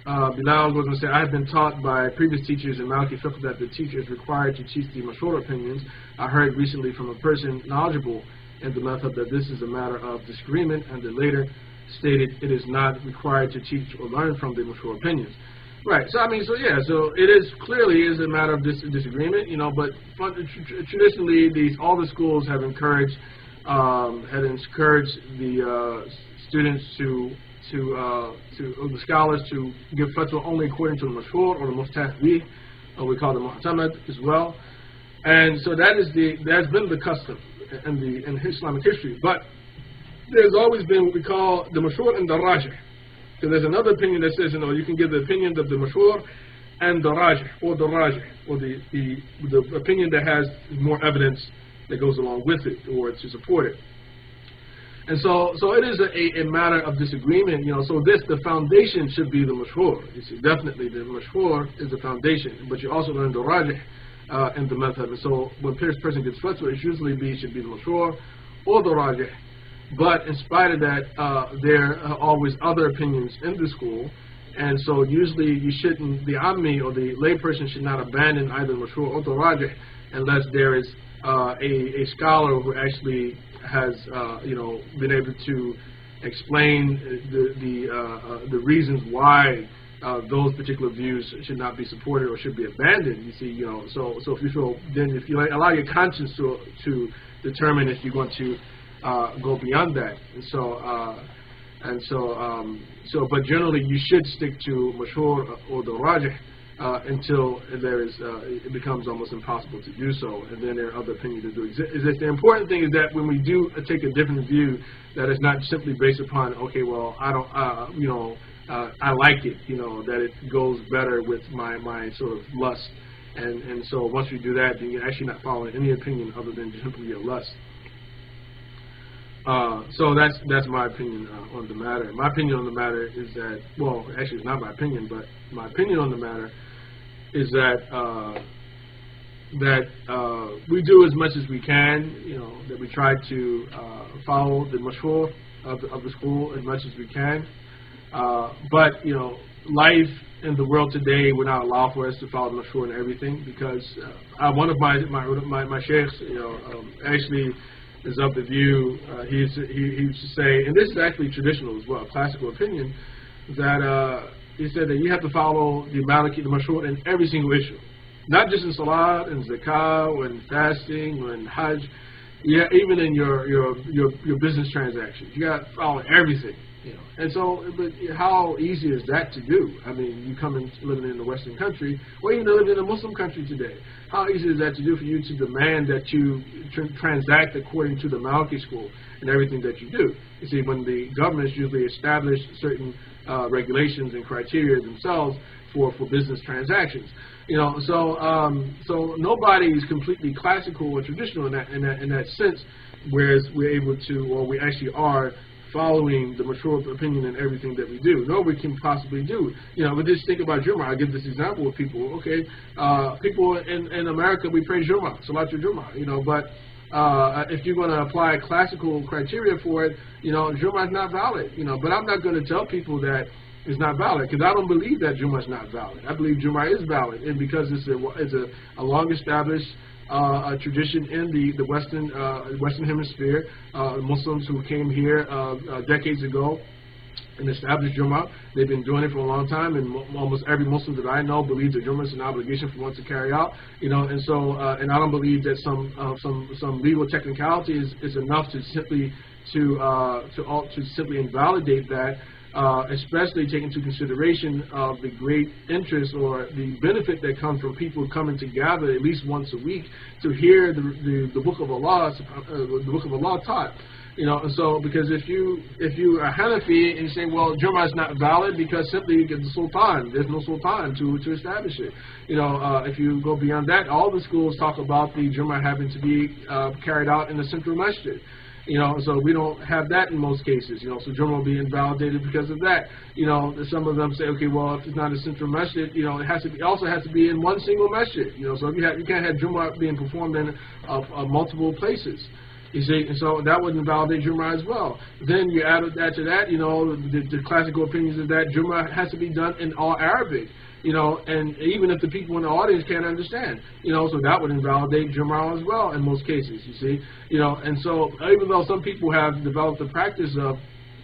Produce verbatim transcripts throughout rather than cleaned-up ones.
uh, Bilal goes on to say, I have been taught by previous teachers in Maliki fiqh that the teacher is required to teach the mashhur opinions. I heard recently from a person knowledgeable in the madhab that this is a matter of disagreement, and then later stated it is not required to teach or learn from the mashhur opinions. Right. So I mean, so yeah. So it is clearly is a matter of dis disagreement, you know. But tr traditionally, these all the schools have encouraged um, have encouraged the uh, students to to uh, to or the scholars to give fatwa only according to the mashhur or the muftah, or we call the mu'tamad as well. And so that is the that's been the custom in the in Islamic history. But there's always been what we call the mashhur and the rajih. So there's another opinion that says, you know, you can give the opinion of the mashhur and the rajih, or the rajih, or the, the, the opinion that has more evidence that goes along with it, or to support it. And so, so it is a, a matter of disagreement, you know, so this, the foundation should be the mashhur. You see, definitely the mashhur is the foundation, but you also learn the rajih uh, in the madhab. And so when a person gets fatwa, it usually be, should be the mashhur or the rajih. But in spite of that, uh, there are always other opinions in the school, and so usually you shouldn't, the ammi or the layperson should not abandon either mashhur or the rajih unless there is uh, a, a scholar who actually has, uh, you know, been able to explain the the, uh, uh, the reasons why uh, those particular views should not be supported or should be abandoned. You see, you know, so so if you feel, then if you allow your conscience to to determine if you're going to Uh, go beyond that, and so uh, and so um, so. But generally, you should stick to mashhur or the rajih uh, until there is uh, it becomes almost impossible to do so, and then there are other opinions to do. Is that the important thing is that when we do take a different view, that it's not simply based upon, okay, well, I don't, uh, you know, uh, I like it, you know, that it goes better with my my sort of lust, and and so once we do that, then you're actually not following any opinion other than simply your lust. Uh, so that's that's my opinion uh, on the matter. My opinion on the matter is that, well, actually it's not my opinion, but my opinion on the matter is that uh, that uh, we do as much as we can, you know, that we try to uh, follow the mashhur of the, of the school as much as we can. Uh, but you know, life in the world today would not allow for us to follow the mashhur and everything, because uh, one of my my my, my sheikhs, you know, um, actually is of the view, uh, he, used to, he, he used to say, and this is actually traditional as well, classical opinion, that uh, he said that you have to follow the Maliki, the mashhur in every single issue. Not just in salat, and zakah, or in fasting, or in hajj, yeah, even in your, your, your, your business transactions. You got to follow everything. You know. And so, but how easy is that to do? I mean, you come in living in a Western country, or even living in a Muslim country today. How easy is that to do for you to demand that you tr transact according to the Maliki school and everything that you do? You see, when the governments usually establish certain uh, regulations and criteria themselves for, for business transactions. You know, so um, so nobody is completely classical or traditional in that in that in that sense, whereas we're able to, or we actually are, following the mashhur opinion in everything that we do. No, we can possibly do. You know, but just think about Jummah. I give this example of people. Okay, uh, people in, in America, we pray Jummah, Salatul Jummah. You know, but uh, if you're going to apply classical criteria for it, you know, Jummah is not valid. You know, but I'm not going to tell people that it's not valid, because I don't believe that Jummah is not valid. I believe Jummah is valid, and because it's a it's a, a long established Uh, a tradition in the the Western uh, Western Hemisphere. Uh, Muslims who came here uh, uh, decades ago and established Jummah, they've been doing it for a long time, and mo almost every Muslim that I know believes that Jummah is an obligation for one to carry out. You know, and so uh, and I don't believe that some uh, some some legal technicality is, is enough to simply to uh, to all, to simply invalidate that. Uh, especially taking into consideration of the great interest or the benefit that comes from people coming together at least once a week to hear the, the, the book of Allah, uh, the book of Allah taught. You know, and so because if you if you are Hanafi and you say, well, Jummah is not valid because simply you get the Sultan, there's no Sultan to to establish it. You know, uh, if you go beyond that, all the schools talk about the Jummah having to be uh, carried out in the central masjid. You know, so we don't have that in most cases. You know, so Jummah will be invalidated because of that. You know, some of them say, okay, well, if it's not a central masjid, you know, it has to be, also has to be in one single masjid. You know, so if you have, you can't have Jummah being performed in uh, uh, multiple places. You see, and so that would invalidate Jumu'ah as well. Then you add that to that, you know, the, the classical opinions is that Jumu'ah has to be done in all Arabic, you know, and even if the people in the audience can't understand, you know, so that would invalidate Jumu'ah as well in most cases, you see, you know, and so even though some people have developed the practice of,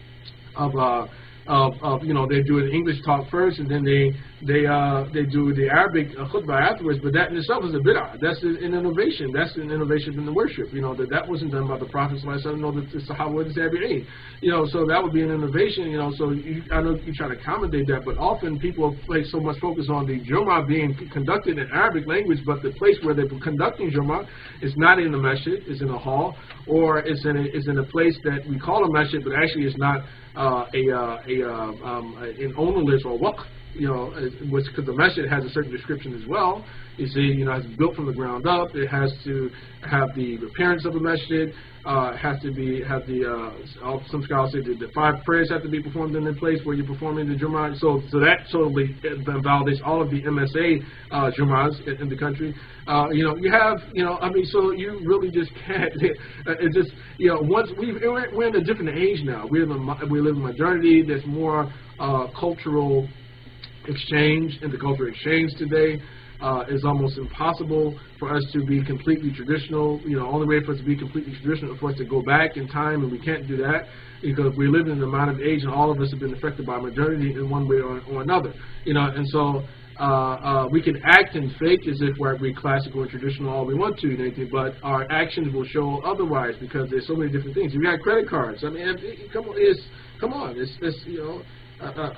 of, uh, Of, of, you know, they do an English talk first, and then they they uh, they do the Arabic uh, khutbah afterwards. But that in itself is a bid'ah. That's an innovation. That's an innovation in the worship. You know, that that wasn't done by the Prophet sallallahu alaihi wasallam, nor the Sahaba or the Tabi'een. You know, so that would be an innovation. You know, so you, I know you try to accommodate that, but often people place so much focus on the Jumu'ah being conducted in Arabic language, but the place where they're conducting Jumu'ah is not in the masjid, it's in a hall, or it's in a, it's in a place that we call a masjid, but actually it's not uh, a uh, a uh, um, an ownerless or waqf, you know, which because the masjid has a certain description as well. You see, you know, it's built from the ground up. It has to have the appearance of a masjid. Uh, has to be have the uh, some scholars say that the five prayers have to be performed in the place where you're performing the Jumu'ah. So, so that totally invalidates all of the M S A uh, Jumu'ahs in, in the country. Uh, you know, you have, you know, I mean, so you really just can't. It just, you know, once we we're in a different age now. We live in we live in modernity. There's more uh, cultural exchange, intercultural exchange today. Uh, it's almost impossible for us to be completely traditional. You know, only way for us to be completely traditional is for us to go back in time, and we can't do that because we live in an amount of age, and all of us have been affected by modernity in one way or, or another. You know, and so uh, uh, we can act and fake as if we're, we're classical and traditional all we want to, and anything, but our actions will show otherwise because there's so many different things. We got credit cards. I mean, it, come on, it's come on, it's, it's you know. Uh,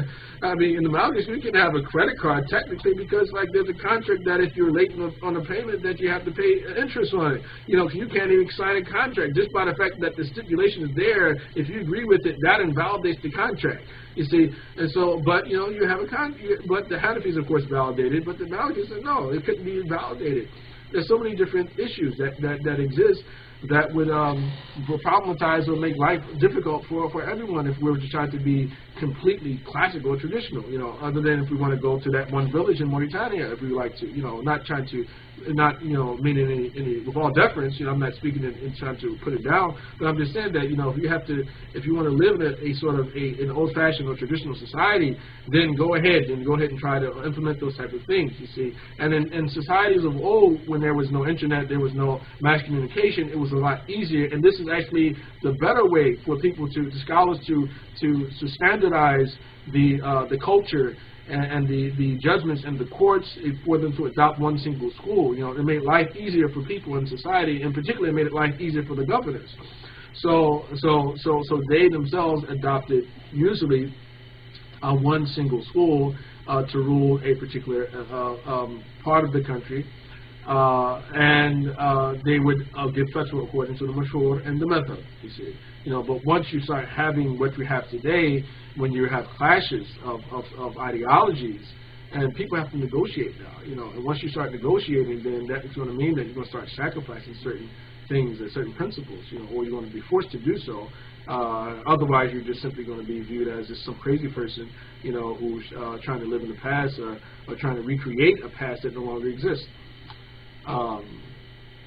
I mean, in the Maldives, you can have a credit card technically because, like, there's a contract that if you're late on a payment, that you have to pay interest on it. You know, you can't even sign a contract just by the fact that the stipulation is there. If you agree with it, that invalidates the contract. You see, and so, but you know, you have a con. But the Hanafis, of course, validated, but the Maliki's said no, it couldn't be invalidated. There's so many different issues that that that exist that would um, problematize or make life difficult for, for everyone if we were to try to be completely classical or traditional, you know, other than if we want to go to that one village in Mauritania, if we would like to, you know, not trying to, not, you know, meaning any, any, with all deference, you know, I'm not speaking in, in trying to put it down, but I'm just saying that, you know, if you have to, if you want to live in a, a sort of a, an old-fashioned or traditional society, then go ahead and go ahead and try to implement those type of things, you see. And in, in societies of old, when there was no internet, there was no mass communication, it was a lot easier, and this is actually the better way for people to, to scholars to, to, to standardize the, uh, the culture and, and the, the judgments and the courts for them to adopt one single school. You know, it made life easier for people in society, and particularly it made it life easier for the governors. So, so, so, so they themselves adopted usually uh, one single school uh, to rule a particular uh, um, part of the country. Uh, and uh, they would uh, give fatwa according to the mashhur and the method, you see. You know, but once you start having what we have today, when you have clashes of, of, of ideologies, and people have to negotiate now, you know, and once you start negotiating, then that's going to mean that you're going to start sacrificing certain things and certain principles, you know, or you're going to be forced to do so. Uh, otherwise, you're just simply going to be viewed as just some crazy person, you know, who's uh, trying to live in the past or, or trying to recreate a past that no longer exists. Um,